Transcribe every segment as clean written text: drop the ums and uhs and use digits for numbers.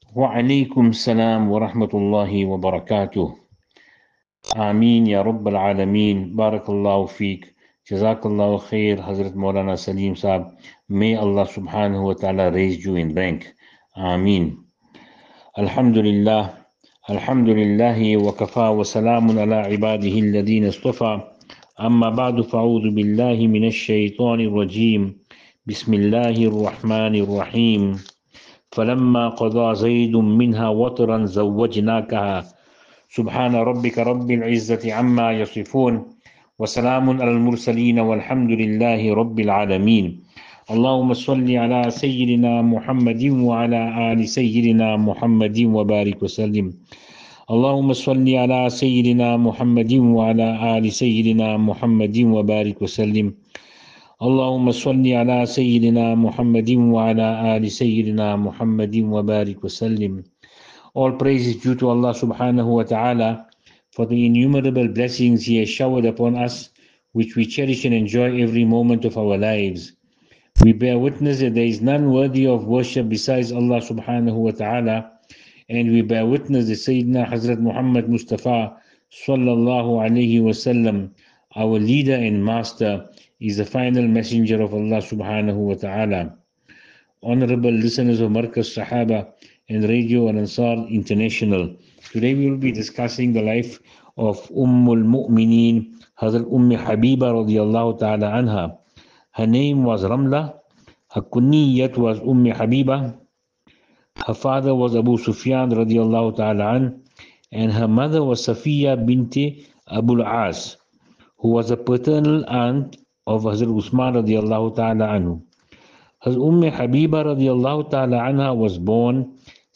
وعليكم السلام ورحمة الله وبركاته. آمين يا رب العالمين. بارك الله فيك. جزاك الله khair, Hazrat Maulana Salim Saab. May Allah subhanahu wa ta'ala raise you in rank. Ameen. Alhamdulillah. Alhamdulillahi wa kafa wa salamun ala ibadihi alladhina istafa. أما بعد فأعوذ بالله من الشيطان الرجيم. بسم الله الرحمن الرحيم. فلما قضى زيد منها وطرا زوجناكها. سبحان ربك رب العزة عما يصفون وسلام على المرسلين والحمد لله رب العالمين. اللهم صل على سيدنا محمد وعلى آل سيدنا محمد وبارك وسلم. اللهم صل على سيدنا محمد وعلى آل سيدنا محمد وبارك وسلم. اللهم صل على سيدنا محمد وعلى آل سيدنا محمد وبارك وسلم. All praise is due to Allah subhanahu wa ta'ala for the innumerable blessings He has showered upon us, which we cherish and enjoy every moment of our lives. We bear witness that there is none worthy of worship besides Allah subhanahu wa ta'ala, and we bear witness that Sayyidina Hazrat Muhammad Mustafa sallallahu alayhi wasallam, our leader and master, is the final messenger of Allah subhanahu wa ta'ala. Honorable listeners of Markaz Sahaba and Radio Al-Ansar International, today we will be discussing the life of Ummul Mu'mineen, Hazrat Habiba radiallahu ta'ala anha. Her name was Ramla, her kunniyat was Habiba, her father was Abu Sufyan radiallahu ta'ala an, and her mother was Safiya binti Abu al-As, who was a paternal aunt of Hazrat Usman radiallahu ta'ala anhu. Hazrat Habiba radiallahu ta'ala anha was born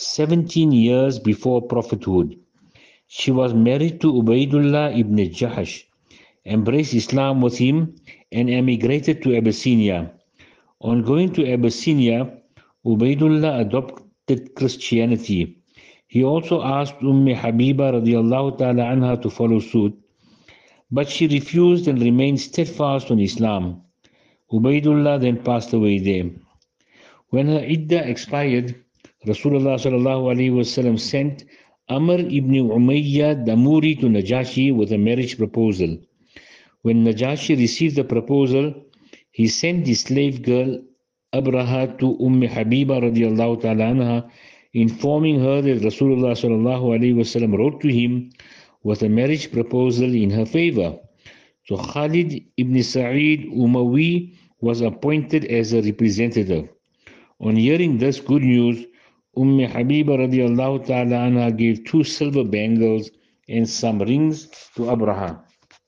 17 years before prophethood. She was married to Ubaidullah ibn Jahash, embraced Islam with him, and emigrated to Abyssinia. On going to Abyssinia, Ubaidullah adopted Christianity. He also asked Habiba radiallahu ta'ala anha to follow suit, but she refused and remained steadfast on Islam. Ubaidullah then passed away there. When her iddah expired, Rasulullah sallallahu alaihi wasallam sent Amr ibn Umayyah Damuri to Najashi with a marriage proposal. When Najashi received the proposal, he sent the slave girl Abraha to Habiba radiallahu ta'ala anha, informing her that Rasulullah sallallahu alaihi wasallam wrote to him with a marriage proposal in her favor. So Khalid ibn Sa'id Umawi was appointed as a representative. On hearing this good news, Habiba radiallahu ta'ala anha gave 2 silver bangles and some rings to Abraha.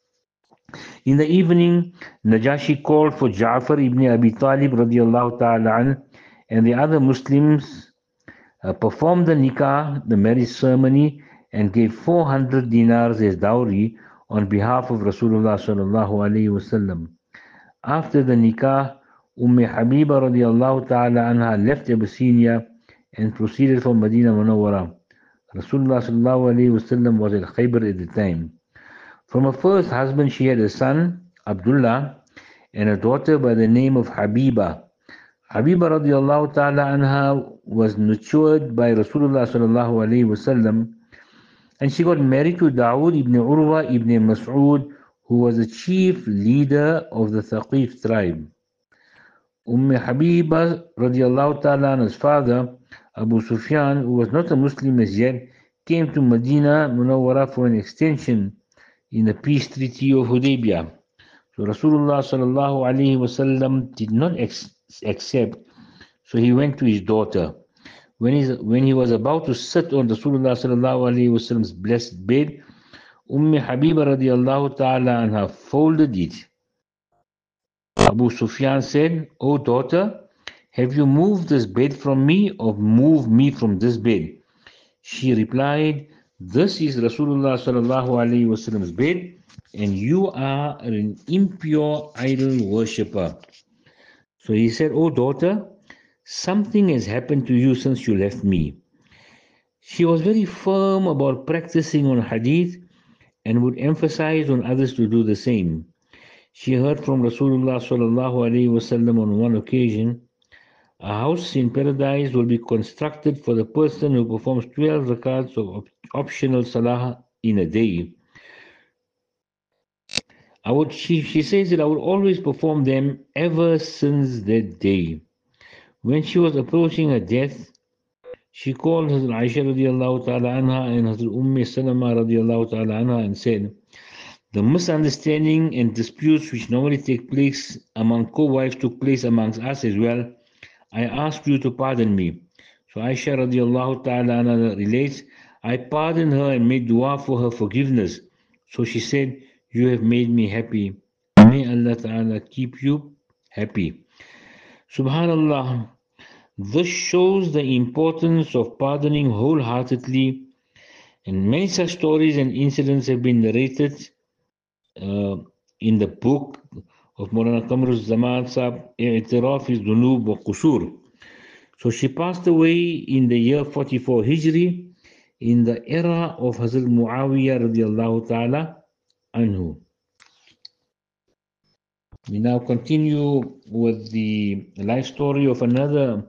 In the evening, Najashi called for Ja'far ibn Abi Talib radiallahu ta'ala an, and the other Muslims performed the nikah, the marriage ceremony, and gave 400 dinars as dowry on behalf of Rasulullah sallallahu alayhi wasallam. After the nikah, Habiba radiallahu ta'ala anha left Abyssinia and proceeded for Medina Munawwara. Rasulullah sallallahu alayhi wasallam was at Khaybar at the time. From her first husband, she had a son, Abdullah, and a daughter by the name of Habiba. Habiba radiallahu ta'ala anha was nurtured by Rasulullah sallallahu alayhi wasallam, and she got married to Dawood ibn Urwa ibn Mas'ud, who was the chief leader of the Thaqif tribe. Habiba radiallahu ta'ala anha's father, Abu Sufyan, who was not a Muslim as yet, came to Medina Munawwara for an extension in the peace treaty of Hudaybiyah. So Rasulullah sallallahu alaihi wasallam did not accept, so he went to his daughter. When he was about to sit on Rasulullah sallallahu alaihi wasallam's blessed bed, Habiba radiallahu ta'ala anha folded it. Abu Sufyan said, "O daughter, have you moved this bed from me or moved me from this bed?" She replied, "This is Rasulullah sallallahu alaihi wasallam's bed, and you are an impure idol worshipper." So he said, "O daughter, something has happened to you since you left me." She was very firm about practicing on hadith and would emphasize on others to do the same. She heard from Rasulullah sallallahu alaihi wasallam on one occasion, A house in paradise will be constructed for the person who performs 12 rakats of optional salah in a day. She says that I would always perform them ever since that day. When she was approaching her death, she called Hazrat Aisha radiallahu ta'ala anha and Hazrat Salama radiallahu ta'ala anha and said, the misunderstanding and disputes which normally take place among co-wives took place amongst us as well. I ask you to pardon me. So Aisha radiallahu ta'ala anha relates, I pardoned her and made dua for her forgiveness. So she said, you have made me happy. May Allah ta'ala keep you happy. Subhanallah. This shows the importance of pardoning wholeheartedly, and many such stories and incidents have been narrated in the book of Maulana Qamar Zaman Sahib, I'tiraf al-Dhunub wa Qusur. So she passed away in the year 44 Hijri, in the era of Hazrat Muawiyah radiallahu ta'ala anhu. We now continue with the life story of another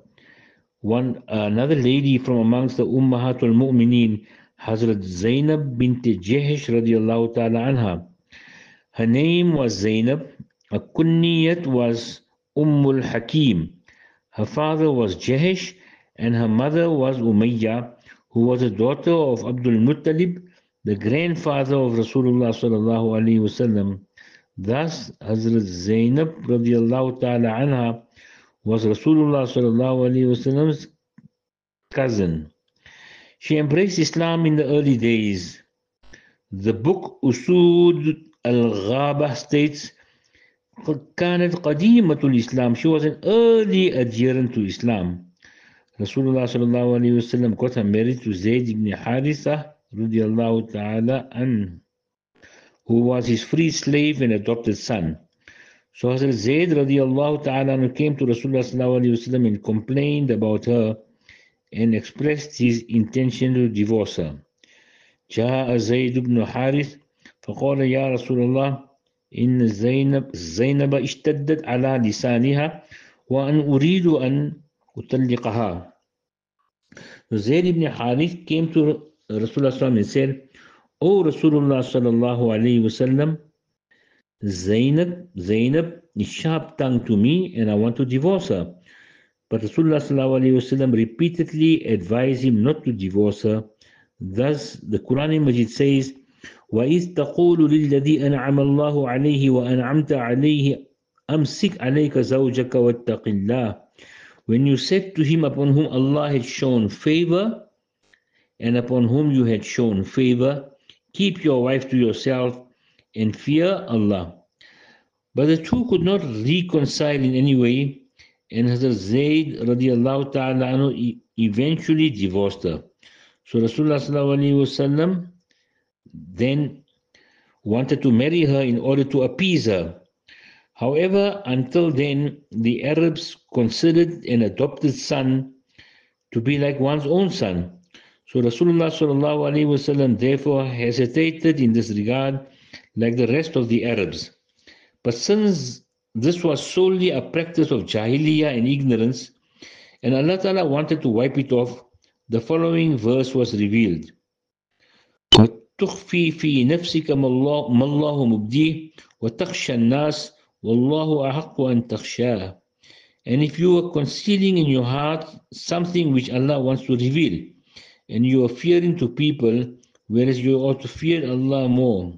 lady from amongst the Ummahatul Mu'mineen, Hazrat Zainab bint Jahish radiallahu ta'ala anha. Her name was Zainab. Her kunniyat was Ummul Hakim. Her father was Jahish and her mother was Umayyah, who was a daughter of Abdul Muttalib, the grandfather of Rasulullah sallallahu alaihi wasallam. Thus, Hazrat Zainab radiallahu ta'ala anha was Rasulullah sallallahu alaihi wasallam's cousin. She embraced Islam in the early days. The book Usud al-Ghaba states, كانت قديمة الإسلام. She was an early adherent to Islam. Rasulullah sallallahu alaihi wasallam got her married to Zayd ibn Haritha radiallahu ta'ala anhu, who was his free slave and adopted son. So Hazrat Zayd radiallahu ta'ala anhu came to Rasulullah sallallahu alaihi wasallam and complained about her and expressed his intention to divorce her. جاء زيد بن حارث فقال يا رسول الله إن زينب اشتدت على لسانها وأن أريد أن أطلقها. So Zayd ibn Harith came to Rasulullah and said, O Rasulullah sallallahu alayhi wasallam, Zainab is sharp-tongued to me and I want to divorce her. But Rasulullah sallallahu alayhi wasallam repeatedly advised him not to divorce her. Thus, the Quran Majid says, وَإِذْ تَقُولُ لِلَّذِي أَنْعَمَ اللَّهُ عَلَيْهِ وَأَنْعَمْتَ عَلَيْهِ أَمْسِكْ عَلَيْكَ زَوْجَكَ وَاتَّقِ اللَّهِ. When you said to him upon whom Allah had shown favor and upon whom you had shown favor, keep your wife to yourself and fear Allah. But the two could not reconcile in any way, and Hazrat Zayd radiallahu ta'ala anhu eventually divorced her. So Rasulullah sallallahu alaihi wasallam then wanted to marry her in order to appease her. However, until then, the Arabs considered an adopted son to be like one's own son. So Rasulullah sallallahu alaihi wasallam therefore hesitated in this regard like the rest of the Arabs. But since this was solely a practice of Jahiliyyah and ignorance, and Allah Ta'ala wanted to wipe it off, the following verse was revealed. وَتُخْفِي فِي نَفْسِكَ مَا اللَّهُ مُبْدِيهِ وَتَخْشَى النَّاسِ وَاللَّهُ أَحَقُّ أَن تَخْشَاهُ. And if you are concealing in your heart something which Allah wants to reveal, and you are fearing to people, whereas you ought to fear Allah more.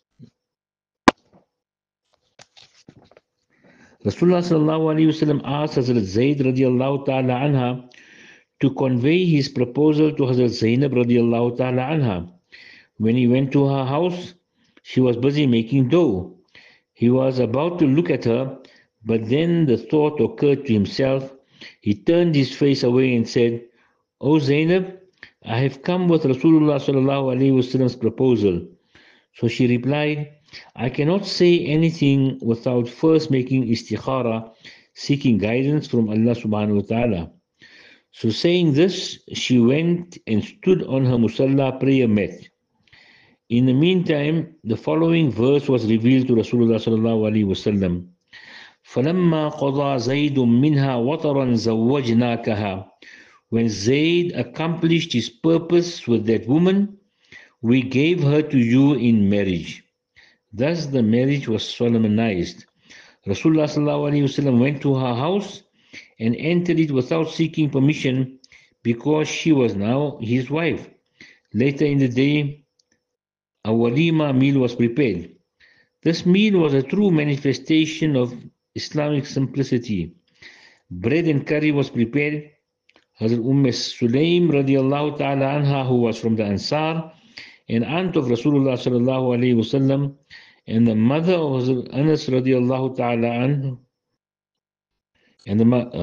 Rasulullah sallallahu alayhi wasallam asked Hazrat Zayd radiallahu ta'ala anha to convey his proposal to Hazrat Zainab radiallahu ta'ala anha. When he went to her house, she was busy making dough. He was about to look at her, but then the thought occurred to himself. He turned his face away and said, O Zainab, I have come with Rasulullah sallallahu alayhi wasallam's proposal. So she replied, I cannot say anything without first making istikhara, seeking guidance from Allah subhanahu wa ta'ala. So saying this, she went and stood on her musalla prayer mat. In the meantime, the following verse was revealed to Rasulullah sallallahu alaihi wasallam. فَلَمَّا قَضَى زَيْدٌ مِّنْهَا وَطَرًا زَوَّجْنَاكَهَا. When Zayd accomplished his purpose with that woman, we gave her to you in marriage. Thus the marriage was solemnized. Rasulullah ﷺ went to her house and entered it without seeking permission because she was now his wife. Later in the day, a walima meal was prepared. This meal was a true manifestation of Islamic simplicity. Bread and curry was prepared. Hazrat Sulaim radiallahu ta'ala anha, who was from the Ansar, an aunt of Rasulullah sallallahu alayhi wasallam, and the mother of Hazrat Anas radiallahu ta'ala anhu, and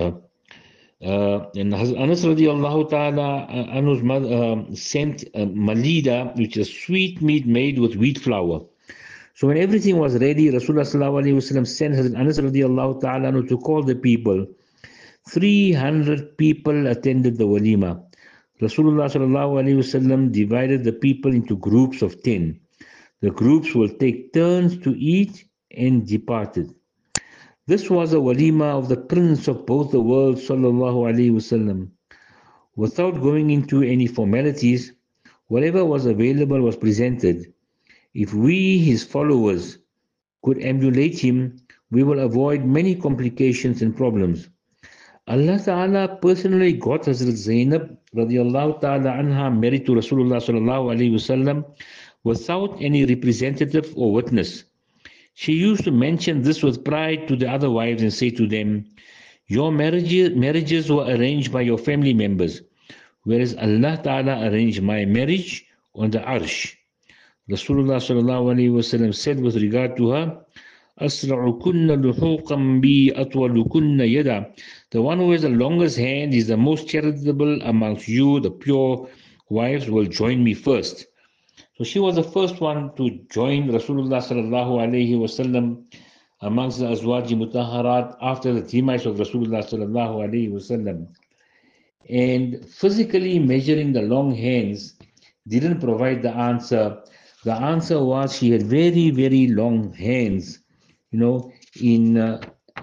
Hazrat Anas radiallahu ta'ala anhu's mother sent malida, which is sweet meat made with wheat flour. So when everything was ready, Rasulullah sallallahu alayhi wasallam sent Hazrat Anas radiallahu ta'ala anhu to call the people. 300 people attended the walima. Rasulullah sallallahu alayhi wasallam divided the people into groups of 10. The groups will take turns to eat and departed. This was a walima of the Prince of both the worlds sallallahu alayhi wasallam. Without going into any formalities, whatever was available was presented. If we, his followers, could emulate him, we will avoid many complications and problems. Allah Ta'ala personally got Hazrat Zainab radiallahu ta'ala anha married to Rasulullah sallallahu alayhi wasallam without any representative or witness. She used to mention this with pride to the other wives and say to them, your marriages were arranged by your family members, whereas Allah Ta'ala arranged my marriage on the arsh. Rasulullah sallallahu alayhi wasallam said with regard to her, أَسْرَعُكُنَّ لُحُوقًا بِي أَطْوَلُكُنَّ يَدًا. The one who has the longest hand is the most charitable amongst you. The pure wives will join me first. So she was the first one to join Rasulullah sallallahu alayhi wasallam amongst the Azwaji Mutahharat after the demise of Rasulullah sallallahu alayhi wasallam. And physically measuring the long hands didn't provide the answer. The answer was she had very, very long hands, in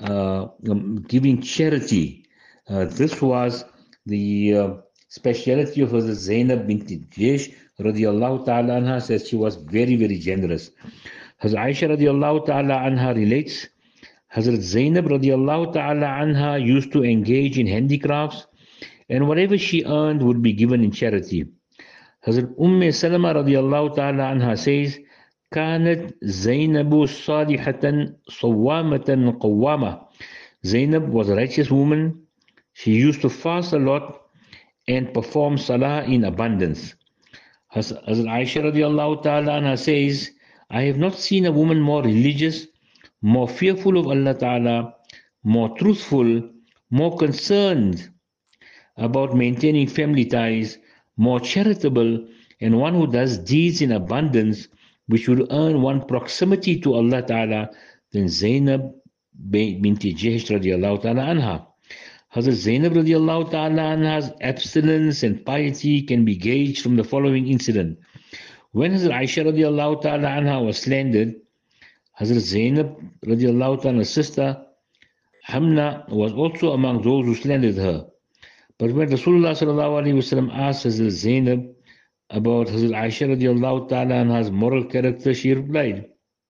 giving charity. This was the speciality of Hazrat Zainab bint Jaysh radiallahu ta'ala anha, says she was very, very generous. Hazrat Aisha radiallahu ta'ala anha relates, Hazrat Zainab radiallahu ta'ala anha used to engage in handicrafts, and whatever she earned would be given in charity. Hazrat Salama radiallahu ta'ala anha says, كانت زينب صالحة صوامة قوامة. Zainab was a righteous woman. She used to fast a lot and perform salah in abundance. Hazrat Aisha radiallahu ta'ala anha says, I have not seen a woman more religious, more fearful of Allah ta'ala, more truthful, more concerned about maintaining family ties, more charitable, and one who does deeds in abundance which will earn one proximity to Allah Ta'ala than Zainab binti Jahsh radiallahu ta'ala anha. Hazrat Zainab radiallahu ta'ala anha's abstinence and piety can be gauged from the following incident. When Hazrat Aisha radiallahu ta'ala anha was slandered, Hazrat Zainab radiallahu ta'ala's sister Hamna was also among those who slandered her. But when Rasulullah sallallahu alayhi wasallam asked Hazrat Zainab about Hazrat Aisha radiallahu ta'ala anha's moral character, she replied,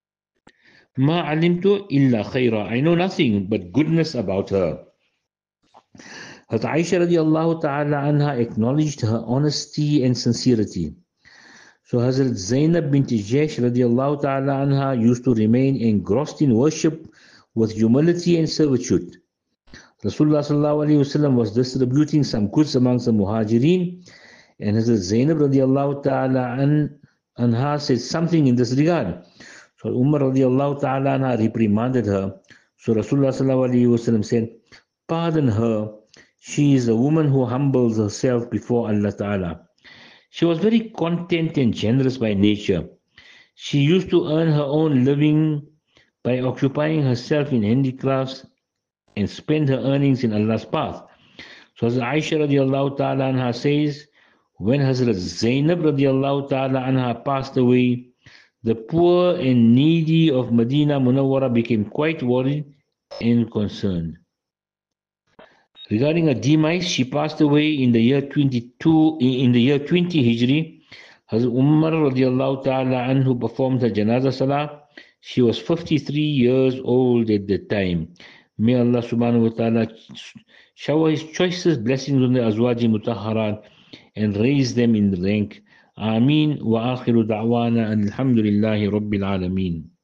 Ma alimtu illa khayra. I know nothing but goodness about her. Hazrat Aisha radiallahu ta'ala anha acknowledged her honesty and sincerity. So Hazrat Zainab binti Jaysh radiallahu ta'ala anha used to remain engrossed in worship with humility and servitude. Rasulullah sallallahu alayhi wasallam was distributing some goods amongst the muhajirin, and Hazrat Zainab radiallahu ta'ala anha said something in this regard. So Umar radiallahu ta'ala anha reprimanded her. So Rasulullah sallallahu alayhi wasallam said, pardon her, she is a woman who humbles herself before Allah ta'ala. She was very content and generous by nature. She used to earn her own living by occupying herself in handicrafts and spend her earnings in Allah's path. So Hazrat Aisha radiallahu ta'ala anha says, when Hazrat Zainab radiallahu ta'ala anha passed away, the poor and needy of Medina Munawwara became quite worried and concern. Regarding her demise, she passed away in the year 20 Hijri. Hazrat Umar radiallahu ta'ala anhu performed her janazah salah. She was 53 years old at the time. May Allah subhanahu wa ta'ala shower His choicest blessings on the Azwaji Mutahharat and raise them in rank. Ameen wa akhiru da'wana alhamdulillahi rabbil alameen.